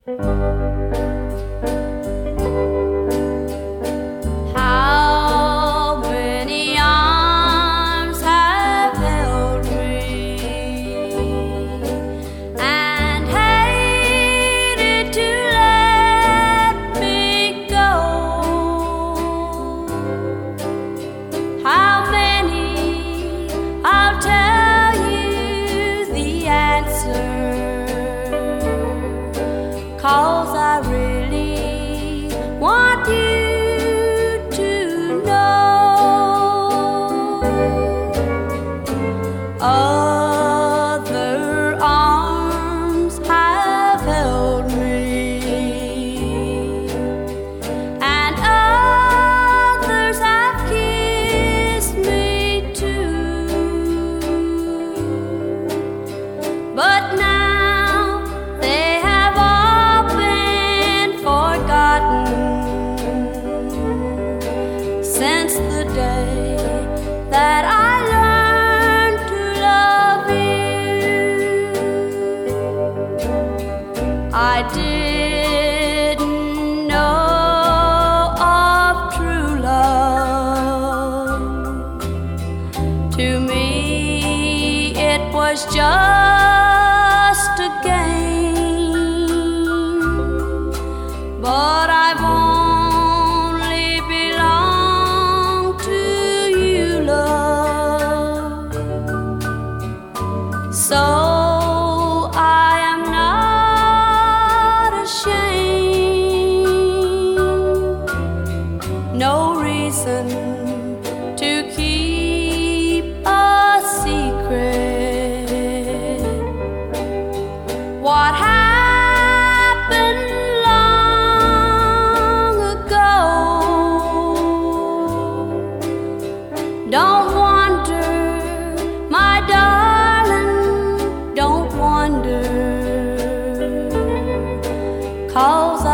How many arms have held me and hated to let me go? How many? I'll tell you the answer, 'cause I really want you to know. Other arms have held me, and others have kissed me too, but now they have all been forgotten since the day that I learned to love you. I didn't know of true love. To me, it was just a game, but I've only belonged to you, love. So I am not ashamed, no reason to keep a secret. What happened long ago? Don't wonder, my darling, don't wonder, 'cause